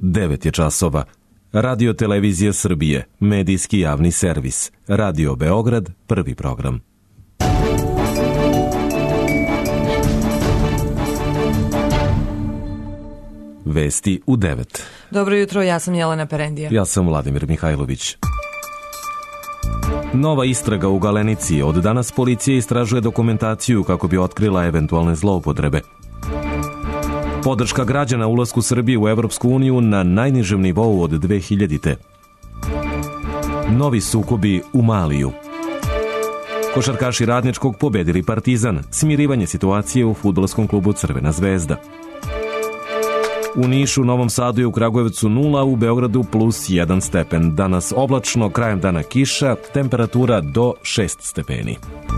9 je časova. Radio Televizija Srbije, medijski javni servis. Radio Beograd, prvi program. Vesti u 9. Dobro jutro, ja sam Jelena Perendija. Ja sam Vladimir Mihajlović. Nova istraga u Galenici. Od danas policija istražuje dokumentaciju kako bi otkrila eventualne zloupotrebe. Podrška građana ulasku Srbije u Evropsku uniju na najnižem nivou od 2000. Novi sukobi u Maliju. Košarkaši Radničkog pobedili Partizan. Smirivanje situacije u fudbalskom klubu Crvena zvezda. U Nišu, Novom Sadu i u Kragujevcu 0, u Beogradu plus 1 stepen. Danas oblačno, krajem dana kiša, temperatura do 6 stepeni.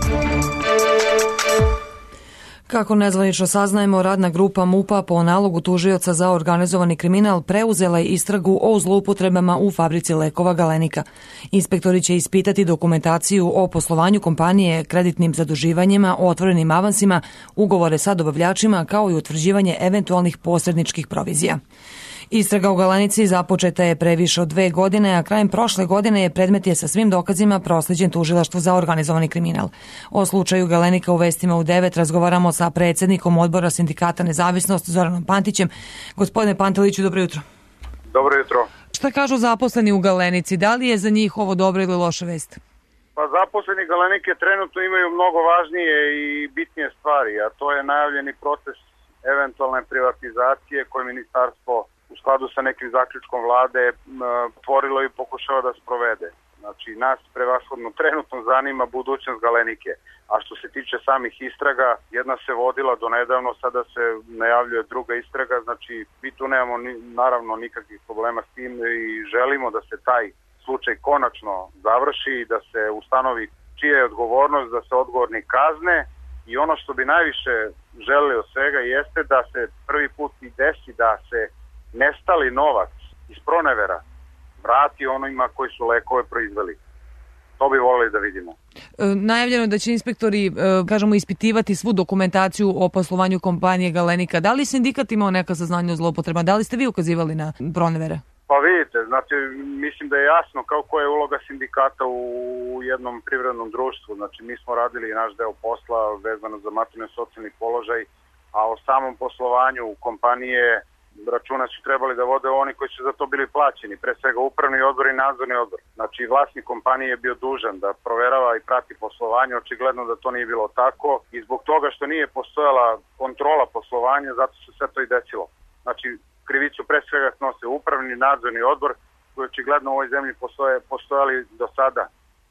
Kako nezvanično saznajemo, radna grupa MUP-a po nalogu tužioca za organizovani kriminal preuzela je istragu o zloupotrebama u fabrici lekova Galenika. Inspektori će ispitati dokumentaciju o poslovanju kompanije, kreditnim zaduživanjima, otvorenim avansima, ugovore sa dobavljačima, kao i utvrđivanje eventualnih posredničkih provizija. Istraga u Galenici započeta je pre više od 2 godine, a krajem prošle godine je predmet sa svim dokazima prosleđen tužilaštvu za organizovani kriminal. O slučaju Galenika u vestima u 9 razgovaramo sa predsjednikom odbora Sindikata Nezavisnost Zoranom Pantićem. Gospodine Panteliću, dobro jutro. Dobro jutro. Šta kažu zaposleni u Galenici? Da li je za njih ovo dobra ili loša vest? Pa zaposleni Galenike trenutno imaju mnogo važnije i bitnije stvari, a to je najavljeni proces eventualne privatizacije koje ministarstvo u skladu sa nekim zaključkom vlade otvorilo i pokušava da sprovede. Znači, nas prevashodno trenutno zanima budućnost Galenike. A što se tiče samih istraga, jedna se vodila do nedavno, sada se najavljuje druga istraga, znači mi tu nemamo naravno nikakvih problema s tim i želimo da se taj slučaj konačno završi i da se ustanovi čija je odgovornost, da se odgovorni kazne i ono što bi najviše želeli od svega jeste da se prvi put i desi da se nestali novac iz pronevera vrati onima koji su lekove proizveli. To bi volili da vidimo. Najavljeno da će inspektori, ispitivati svu dokumentaciju o poslovanju kompanije Galenika. Da li sindikat imao neka saznanja o zloupotrebama? Da li ste vi ukazivali na pronevere? Pa vidite, znači, mislim da je jasno koja je uloga sindikata u jednom privrednom društvu. Znači, mi smo radili naš deo posla vezano za materijalno-socijalni položaj, a o samom poslovanju kompanije računa su trebali da vode oni koji su za to bili plaćeni, pre svega upravni odbor i nadzorni odbor. Znači, vlasnik kompanije je bio dužan da proverava i prati poslovanje, očigledno da to nije bilo tako i zbog toga što nije postojala kontrola poslovanja, zato se sve to i desilo. Znači, krivicu pre svega snose upravni i nadzorni odbor koji očigledno u ovoj zemlji postojali do sada,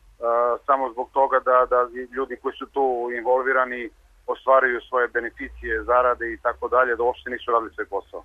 samo zbog toga da ljudi koji su tu involvirani ostvaruju svoje beneficije, zarade i tako dalje, da uopšte nisu radili svoj posao.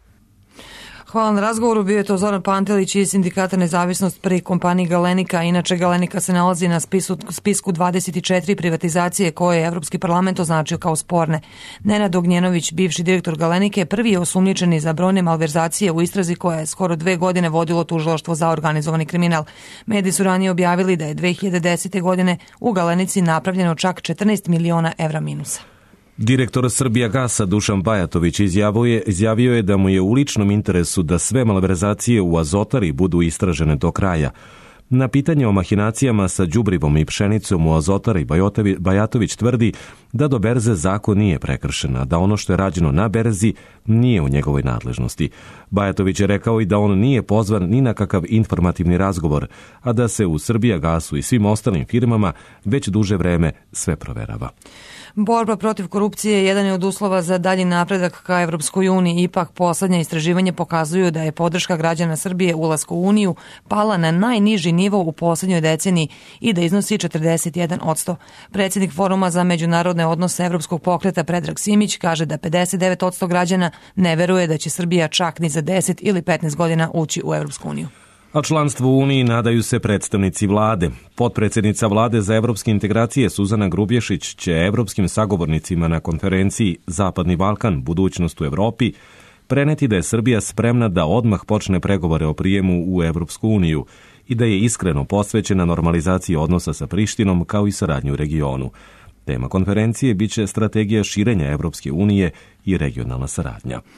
Hvala na razgovoru. Bio je to Zoran Pantelić iz Sindikata Nezavisnost pri kompaniji Galenika. Inače, Galenika se nalazi na spisku 24 privatizacije koje je Evropski parlament označio kao sporne. Nenad Ognjenović, bivši direktor Galenike, prvi je osumnjičeni za brojne malverzacije u istrazi koja je skoro 2 godine vodilo tužilaštvo za organizovani kriminal. Mediji su ranije objavili da je 2010. godine u Galenici napravljeno čak 14 miliona evra minusa. Direktor Srbijagasa Dušan Bajatović izjavio je da mu je u ličnom interesu da sve malverzacije u Azotari budu istražene do kraja. Na pitanje o mahinacijama sa đubrivom i pšenicom u Azotari Bajatović tvrdi da do berze zakon nije prekršen, a da ono što je rađeno na berzi nije u njegovoj nadležnosti. Bajatović je rekao i da on nije pozvan ni na kakav informativni razgovor, a da se u Srbijagasu i svim ostalim firmama već duže vreme sve proverava. Borba protiv korupcije jedan je od uslova za dalji napredak ka Evropskoj uniji. Ipak, poslednja istraživanja pokazuju da je podrška građana Srbije ulasku u Uniju pala na najniži nivo u poslednjoj deceniji i da iznosi 41%. Predsjednik Foruma za međunarodne odnose Evropskog pokreta Predrag Simić kaže da 59% građana ne veruje da će Srbija čak ni za 10 ili 15 godina ući u Evropsku uniju. A članstvo u Uniji nadaju se predstavnici vlade. Potpredsjednica vlade za evropske integracije Suzana Grubješić će evropskim sagovornicima na konferenciji Zapadni Balkan, budućnost u Evropi, preneti da je Srbija spremna da odmah počne pregovore o prijemu u Evropsku uniju i da je iskreno posvećena normalizaciji odnosa sa Prištinom kao i saradnju u regionu. Tema konferencije biće strategija širenja Evropske unije i regionalna saradnja.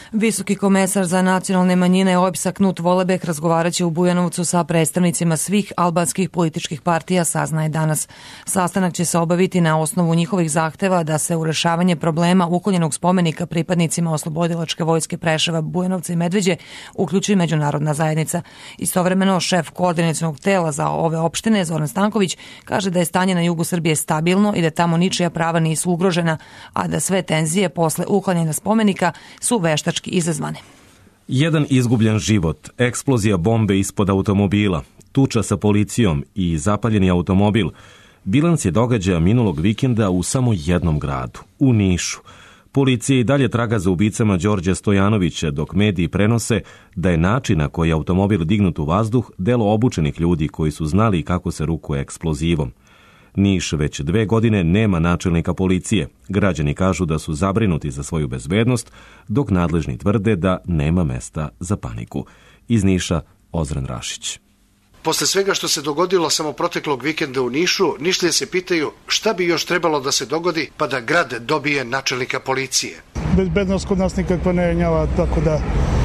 Visoki komesar za nacionalne manjine OEBS-a Knut Volebek razgovaraće u Bujanovcu sa predstavnicima svih albanskih političkih partija, saznaje danas. Sastanak će se obaviti na osnovu njihovih zahteva da se u rešavanje problema uklonjenog spomenika pripadnicima Oslobodilačke vojske Preševa, Bujanovca i Medveđe uključi međunarodna zajednica. Istovremeno, šef koordinacionog tela za ove opštine, Zoran Stanković, kaže da je stanje na jugu Srbije stabilno i da tamo ničija prava nisu ugrožena, a da sve tenzije posle uklanjanja spomenika su veštački izazvane. Jedan izgubljen život, eksplozija bombe ispod automobila, tuča sa policijom i zapaljeni automobil. Bilans je događaja minulog vikenda u samo jednom gradu, u Nišu. Policija i dalje traga za ubicama Đorđa Stojanovića, dok mediji prenose da je način na koji je automobil dignut u vazduh delo obučenih ljudi koji su znali kako se rukuje eksplozivom. Niš već 2 godine nema načelnika policije. Građani kažu da su zabrinuti za svoju bezbednost, dok nadležni tvrde da nema mesta za paniku. Iz Niša, Ozren Rašić. Posle svega što se dogodilo samo proteklog vikenda u Nišu, Nišlije se pitaju šta bi još trebalo da se dogodi pa da grad dobije načelnika policije. Bezbednost kod nas nikakva ne jenjava, tako da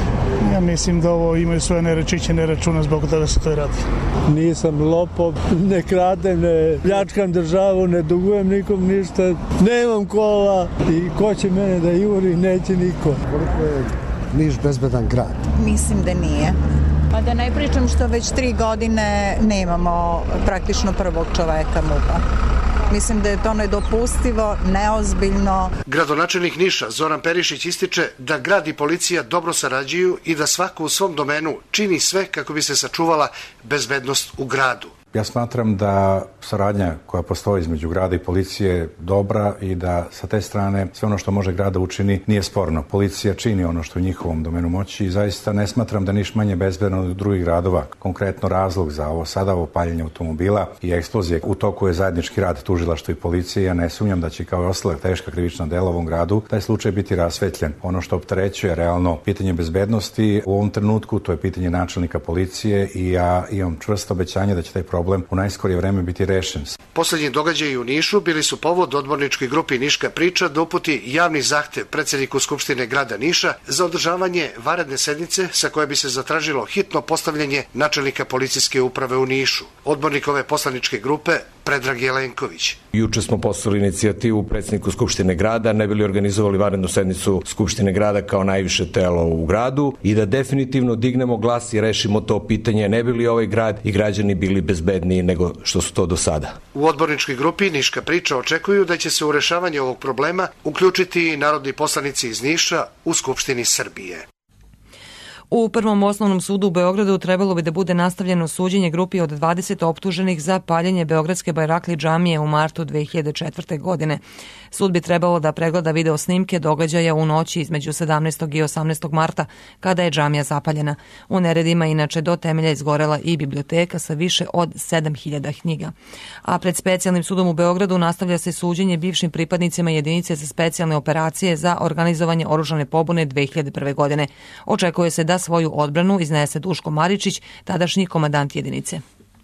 ja mislim da ovo imaju svoje nerečiće, ne računa zbog toga se to radi. Nisam lopov, ne kradem, ne pljačkam državu, ne dugujem nikom ništa, nemam kola i ko će mene da juri, neće niko. Koliko je Niš bezbedan grad? Mislim da nije. Pa da ne pričam što već 3 godine nemamo praktično prvog čoveka MUP-a. Mislim da je to nedopustivo, neozbiljno. Gradonačelnik Niša, Zoran Perišić, ističe da grad i policija dobro sarađuju i da svako u svom domenu čini sve kako bi se sačuvala bezbednost u gradu. Ja smatram da saradnja koja postoji između grada i policije je dobra i da sa te strane sve ono što može grada učini nije sporno. Policija čini ono što je u njihovom domenu moći i zaista ne smatram da Niš manje bezbedan od drugih gradova. Konkretno razlog za ovo paljenje automobila i eksplozije u toku je zajednički rad tužilaštva i policije. Ja ne sumnjam da će kao i ostala teška krivična dela u ovom gradu taj slučaj biti rasvetljen. Ono što opterećuje realno pitanje bezbednosti u ovom trenutku, to je pitanje načelnika policije i ja imam čvrsto obećanje da će taj problem u najskorije vreme biti rešen. Poslednji događaji u Nišu bili su povod odborničkoj grupi Niška priča da uputi javni zahtev predsedniku Skupštine grada Niša za održavanje vanredne sednice sa koje bi se zatražilo hitno postavljanje načelnika policijske uprave u Nišu. Odbornik ove poslaničke grupe Predrag Jelenković. Juče smo poslali inicijativu predsedniku Skupštine grada, ne bili organizovali vanrednu sednicu Skupštine grada kao najviše telo u gradu i da definitivno dignemo glas i rešimo to pitanje, ne bili ovaj grad i građani bili bezbedniji nego što su to do sada. U odborničkoj grupi Niška priča očekuju da će se u rešavanje ovog problema uključiti i narodni poslanici iz Niša u Skupštini Srbije. U Prvom osnovnom sudu u Beogradu trebalo bi da bude nastavljeno suđenje grupi od 20 optuženih za paljenje Beogradske Bajrakli džamije u martu 2004. godine. Sud bi trebalo da pregleda video snimke događaja u noći između 17. i 18. marta, kada je džamija zapaljena. U neredima inače do temelja izgorela i biblioteka sa više od 7000 knjiga. A pred specijalnim sudom u Beogradu nastavlja se suđenje bivšim pripadnicima jedinice za specijalne operacije za organizovanje oružane pobune 2001. godine. Očekuje se da svoju odbranu iznese Duško Maričić, tadašnji komandant jedinice.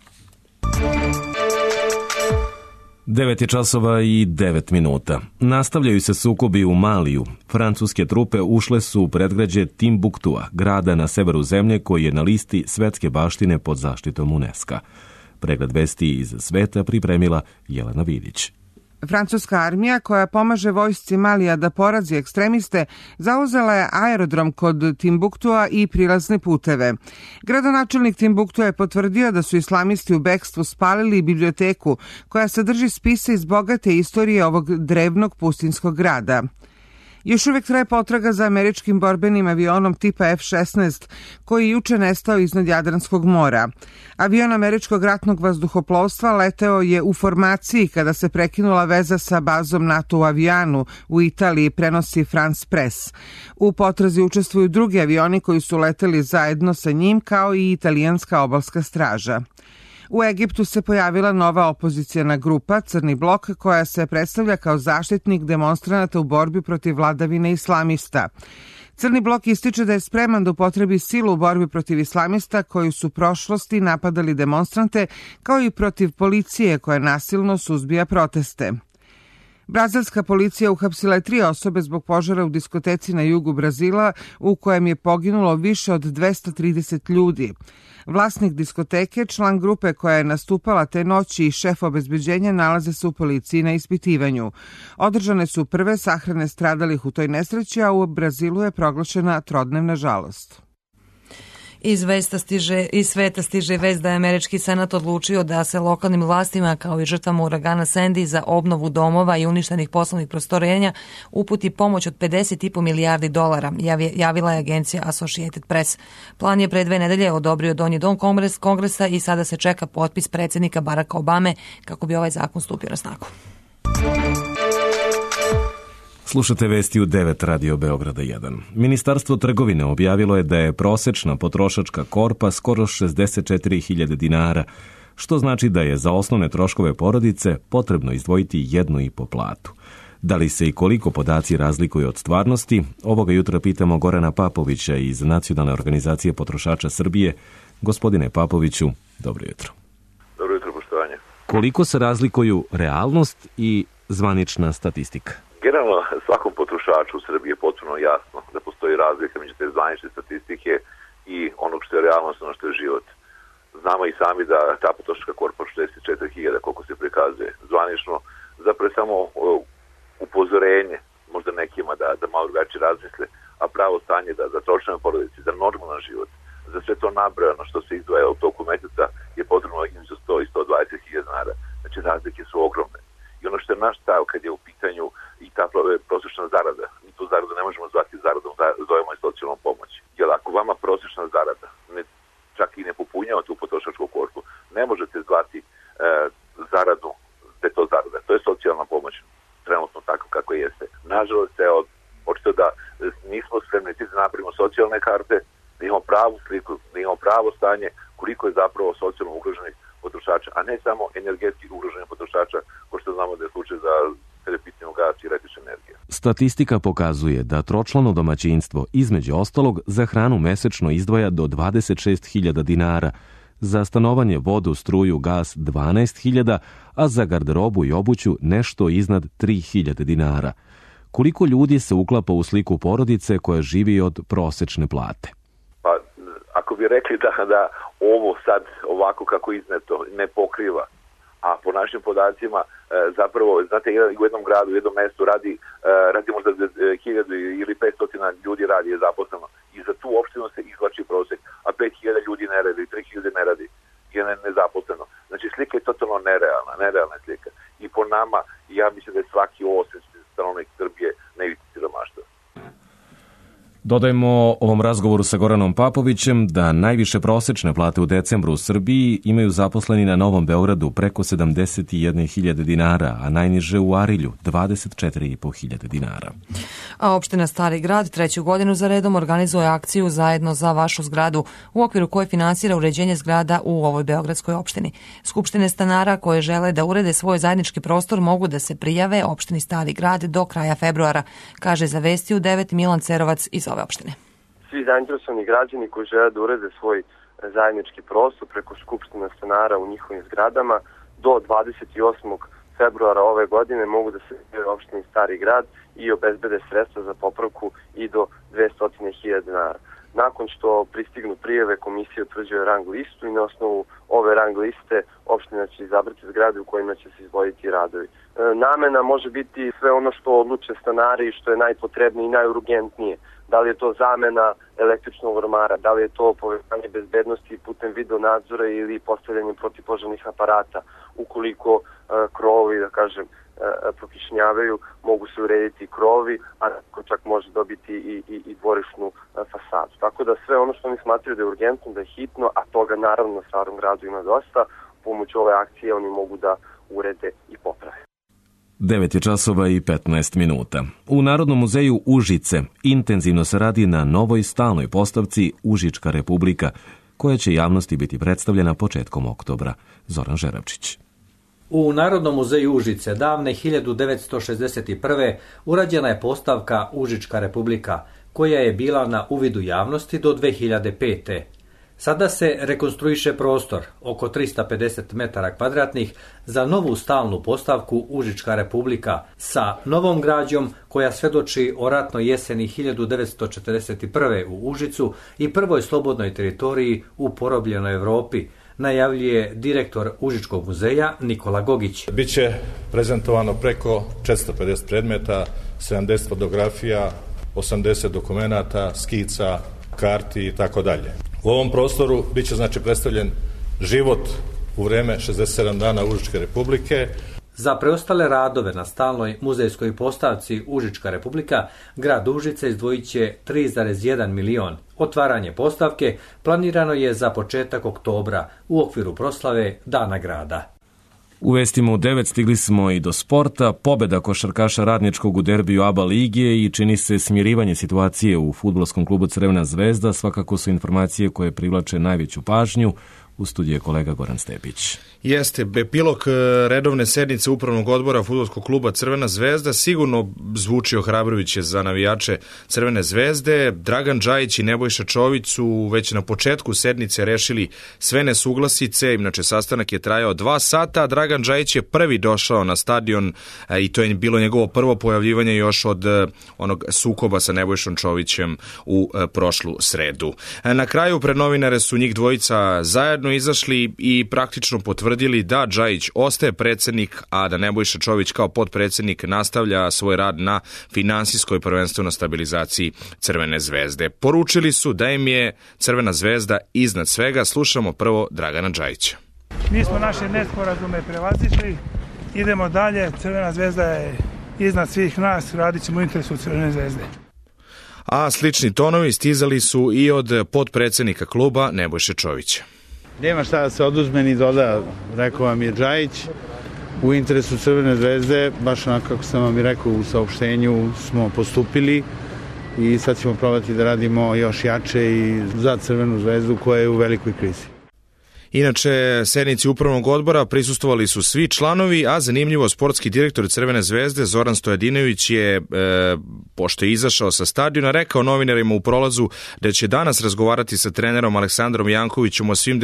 9:09. Nastavljaju se sukobi u Maliju. Francuske trupe ušle su u predgrađe Timbuktua, grada na severu zemlje koji je na listi svetske baštine pod zaštitom UNESCO. Pregled vesti iz sveta pripremila Jelena Vidić. Francuska armija, koja pomaže vojsci Malija da porazi ekstremiste, zauzela je aerodrom kod Timbuktua i prilazne puteve. Gradonačelnik Timbuktua je potvrdio da su islamisti u bekstvu spalili biblioteku koja sadrži spise iz bogate istorije ovog drevnog pustinskog grada. Još uvek traje potraga za američkim borbenim avionom tipa F-16, koji je juče nestao iznad Jadranskog mora. Avion američkog ratnog vazduhoplovstva leteo je u formaciji kada se prekinula veza sa bazom NATO u Avijanu u Italiji, prenosi France Press. U potrazi učestvuju drugi avioni koji su leteli zajedno sa njim, kao i italijanska obalska straža. U Egiptu se pojavila nova opozicijana grupa, Crni blok, koja se predstavlja kao zaštitnik demonstranata u borbi protiv vladavine islamista. Crni blok ističe da je spreman da upotrebi silu u borbi protiv islamista koji su u prošlosti napadali demonstrante, kao i protiv policije koja nasilno suzbija proteste. Brazilska policija uhapsila je 3 osobe zbog požara u diskoteci na jugu Brazila u kojem je poginulo više od 230 ljudi. Vlasnik diskoteke, član grupe koja je nastupala te noći i šef obezbeđenja nalaze se u policiji na ispitivanju. Održane su prve sahrane stradalih u toj nesreći, a u Brazilu je proglašena trodnevna žalost. Iz sveta stiže vest da je američki senat odlučio da se lokalnim vlastima kao i žrtvama uragana Sandy za obnovu domova i uništenih poslovnih prostorenja uputi pomoć od $50,5 milijardi, javila je agencija Associated Press. Plan je pre 2 nedelje odobrio Donji dom Kongresa i sada se čeka potpis predsjednika Baracka Obame kako bi ovaj zakon stupio na snagu. Slušate vesti u 9 Radio Beograda 1. Ministarstvo trgovine objavilo je da je prosečna potrošačka korpa skoro 64.000 dinara, što znači da je za osnovne troškove porodice potrebno izdvojiti 1,5 platu. Da li se i koliko podaci razlikuju od stvarnosti, ovoga jutra pitamo Gorana Papovića iz Nacionalne organizacije potrošača Srbije. Gospodine Papoviću, dobro jutro. Dobro jutro, poštovanje. Koliko se razlikuju realnost i zvanična statistika? Generalno, svakom potrošaču u Srbiji je potpuno jasno da postoji razlika među te zvanične statistike i onog što je realnost, ono što je život. Znamo i sami da ta potrošačka korpa 64.000, koliko se prikazuje zvanično, zapravo je samo upozorenje možda nekima da malo drugačije razmisle, a pravo stanje da za tročlane porodice, za normalan život, za sve to nabrojano što se izdvaja u toku meseca je potrebno između 100 i 120.000 dinara. Znači razlike su ogromne. I ono što je naš stav kad je u pitanju i ta prosječna zarada, mi tu zaradu ne možemo zvati zaradom, zovemo i socijalnom pomoći. Jer ako vama prosječna zarada čak i ne popunjava tu potrošačku korpu, ne možete zvati zaradu da je to zarada. To je socijalna pomoć, trenutno tako kako jeste. Nažalost, očito da nismo spremni da napravimo socijalne karte, da imamo pravu sliku, da imamo pravo stanje koliko je zapravo socijalno ugroženih potrošača, a ne samo energetski ugroženih potrošača, ko što znamo da je slučaj za pitanje gas i električne energije. Statistika pokazuje da tročlano domaćinstvo između ostalog za hranu mesečno izdvaja do 26.000 dinara, za stanovanje, vodu, struju, gas 12.000, a za garderobu i obuću nešto iznad 3.000 dinara. Koliko ljudi se uklapa u sliku porodice koja živi od prosečne plate? Pa, ako bi rekli da ovo sad ovako kako izneto ne pokriva, a po našim podacima zapravo, znate, u jednom gradu, u jednom mestu radi možda 1000 ili 500 ljudi radi, je zaposleno. I za tu opštinu se izvlači prosek, a 5.000 ljudi ne radi, 3.000 ne radi, je nezaposleno. Znači, slika je totalno nerealna slika. I po nama, ja mislim da je svaki 8 stanovnik Srbije na ivici siromaštva. Dodajmo ovom razgovoru sa Goranom Papovićem da najviše prosečne plate u decembru u Srbiji imaju zaposleni na Novom Beogradu preko 71.000 dinara, a najniže u Arilju 24.500 dinara. A opština Stari Grad 3. godinu za redom organizuje akciju Zajedno za vašu zgradu, u okviru koje finansira uređenje zgrada u ovoj beogradskoj opštini. Skupštine stanara koje žele da urede svoj zajednički prostor mogu da se prijave opštini Stari Grad do kraja februara, kaže za Vesti u 9 Milan Cerovac iz ove opštine. Svi zainteresovani građani koji žele da urede svoj zajednički prostor preko skupština stanara u njihovim zgradama do 28. februara ove godine mogu da se prijave u opštini Stari Grad i obezbede sredstva za popravku i do 200.000 dinara. Nakon što pristignu prijave, komisija utvrđuje rang listu i na osnovu ove rang liste opština će izabrati zgrade u kojima će se izvoditi radovi. Namena može biti sve ono što odluče stanari i što je najpotrebnije i najurgentnije. Da li je to zamena električnog ormara, da li je to povećanje bezbednosti putem video nadzora ili postavljanje protivpožarnih aparata. Ukoliko krovovi, da kažem, prokišnjavaju, mogu se urediti krovi, a čak može dobiti i dvorišnu fasadu. Tako da sve ono što oni smatraju da je urgentno, da je hitno, a toga naravno na Starom Gradu ima dosta, pomoću ove akcije oni mogu da urede i poprave. 9:15. U Narodnom muzeju Užice intenzivno se radi na novoj stalnoj postavci Užička republika, koja će javnosti biti predstavljena početkom oktobra. Zoran Žeravčić. U Narodnom muzeju Užice davne 1961. urađena je postavka Užička republika, koja je bila na uvidu javnosti do 2005. Sada se rekonstruiše prostor, oko 350 metara kvadratnih, za novu stalnu postavku Užička republika sa novom građom koja svedoči o ratnoj jeseni 1941. u Užicu i prvoj slobodnoj teritoriji u porobljenoj Evropi, najavljuje direktor Užičkog muzeja Nikola Gogić. Biće prezentovano preko 450 predmeta, 70 fotografija, 80 dokumenata, skica, karti i tako dalje. U ovom prostoru biće predstavljen život u vreme 67 dana Užičke republike. Za preostale radove na stalnoj muzejskoj postavci Užička republika, grad Užice izdvojit će 3,1 milion. Otvaranje postavke planirano je za početak oktobra u okviru proslave Dana grada. U vestima u 9 stigli smo i do sporta, pobeda košarkaša Radničkog u derbiju ABA lige i čini se smirivanje situacije u fudbalskom klubu Crvena zvezda, svakako su informacije koje privlače najveću pažnju. U studiju je kolega Goran Stepić. Jeste, epilog redovne sednice upravnog odbora fudbalskog kluba Crvena zvezda sigurno zvuči ohrabrujuće za navijače Crvene zvezde. Dragan Džajić i Nebojša Čović su već na početku sednice rešili sve nesuglasice, inače sastanak je trajao 2 sata, a Dragan Džajić je prvi došao na stadion i to je bilo njegovo prvo pojavljivanje još od onog sukoba sa Nebojšom Čovićem u prošlu sredu. Na kraju pred novinare su njih dvojica zajedno izašli i praktično potvrdili da Džajić ostaje predsjednik, a da Nebojša Čović kao potpredsjednik nastavlja svoj rad na finansijskoj prvenstveno stabilizaciji Crvene zvezde. Poručili su da im je Crvena zvezda iznad svega. Slušamo prvo Dragana Džajića. Mi smo naše nesporazume prevazišli, idemo dalje, Crvena zvezda je iznad svih nas, radit ćemo u interesu Crvene zvezde. A slični tonovi stizali su i od potpredsjednika kluba Nebojše Čovića. Nema šta da se oduzme ni doda, rekao vam je Džajić, u interesu Crvene zvezde, baš onako kako sam vam i rekao u saopštenju smo postupili i sad ćemo probati da radimo još jače i za Crvenu zvezdu koja je u velikoj krizi. Inače, sednici upravnog odbora prisustvovali su svi članovi, a zanimljivo sportski direktor Crvene zvezde Zoran Stojadinović je, pošto je izašao sa stadiona, rekao novinarima u prolazu da će danas razgovarati sa trenerom Aleksandrom Jankovićem o svim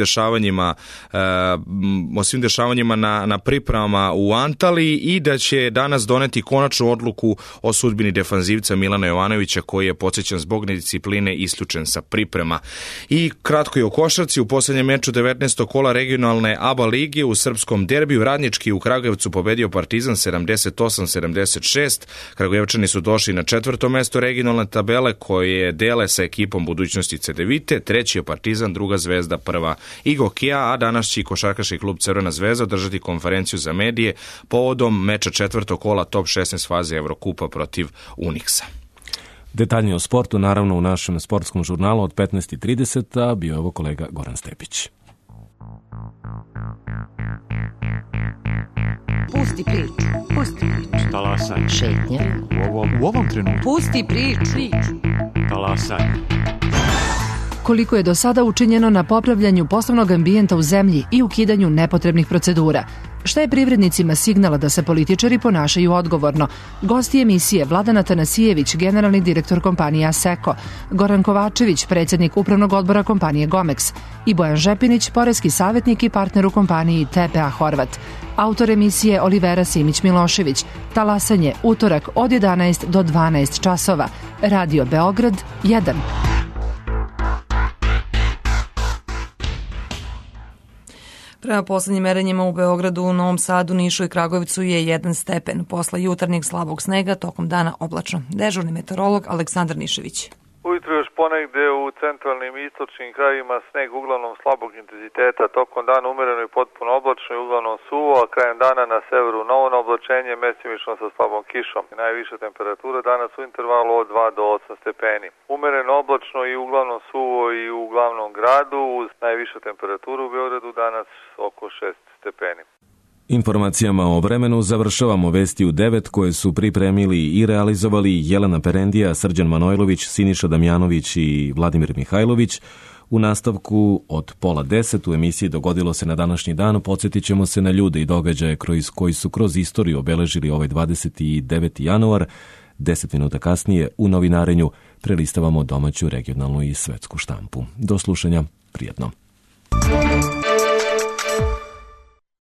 dešavanjima na pripremama u Antaliji i da će danas doneti konačnu odluku o sudbini defanzivca Milana Jovanovića koji je podsjećan zbog nediscipline isključen sa priprema. I kratko je o košarci, u posljednjem meču 19. kola regionalne ABA lige u srpskom derbiju Radnički u Kragujevcu pobedio Partizan 78-76. Kragujevčani su došli na 4. mesto regionalne tabele koje dele sa ekipom budućnosti Cedevite. 3. je Partizan, 2. Zvezda, 1. Igokija, a danas će košarkaški klub Crvena zvezda održati konferenciju za medije povodom meča 4. kola top 16 faze Evrokupa protiv Unixa. Detaljnije o sportu, naravno, u našem sportskom žurnalu od 15:30, a bio je ovo kolega Goran Stepić. Pusti priču. Talasaj. Šetnja. U ovom trenutku. Pusti priču. Talasaj. Koliko je do sada učinjeno na popravljanju poslovnog ambijenta u zemlji i ukidanju nepotrebnih procedura? Šta je privrednicima signala da se političari ponašaju odgovorno? Gosti emisije Vladan Atanasijević, generalni direktor kompanije Aseko, Goran Kovačević, predsjednik upravnog odbora kompanije Gomex i Bojan Žepinić, poreski savjetnik i partner u kompaniji TPA Horvat. Autor emisije Olivera Simić-Milošević. Talasanje, utorak od 11 do 12 časova. Radio Beograd 1. Prema poslednjim merenjima u Beogradu, Novom Sadu, Nišu i Kragujevcu je 1 stepen. Posle jutarnjeg slabog snega, tokom dana oblačno. Dežurni meteorolog Aleksandar Nišević. Ujutro još ponegde u centralnim i istočnim krajevima sneg uglavnom slabog intenziteta, tokom dana umereno i potpuno oblačno i uglavnom suvo, a krajem dana na severu novo oblačenje, mestimično sa slabom kišom. Najviša temperatura danas u intervalu od 2 do 8 stepeni. Umereno oblačno i uglavnom suvo i u glavnom gradu, uz najviša temperatura u Beogradu danas oko 6 stepeni. Informacijama o vremenu završavamo vesti u 9 koje su pripremili i realizovali Jelena Perendija, Srđan Manojlović, Siniša Damjanović i Vladimir Mihajlović. U nastavku od 9:30 u emisiji Dogodilo se na današnji dan podsjetit ćemo se na ljude i događaje koji su kroz istoriju obeležili ovaj 29. januar. 10 minuta kasnije u novinarenju prelistavamo domaću, regionalnu i svetsku štampu. Do slušanja. Prijetno.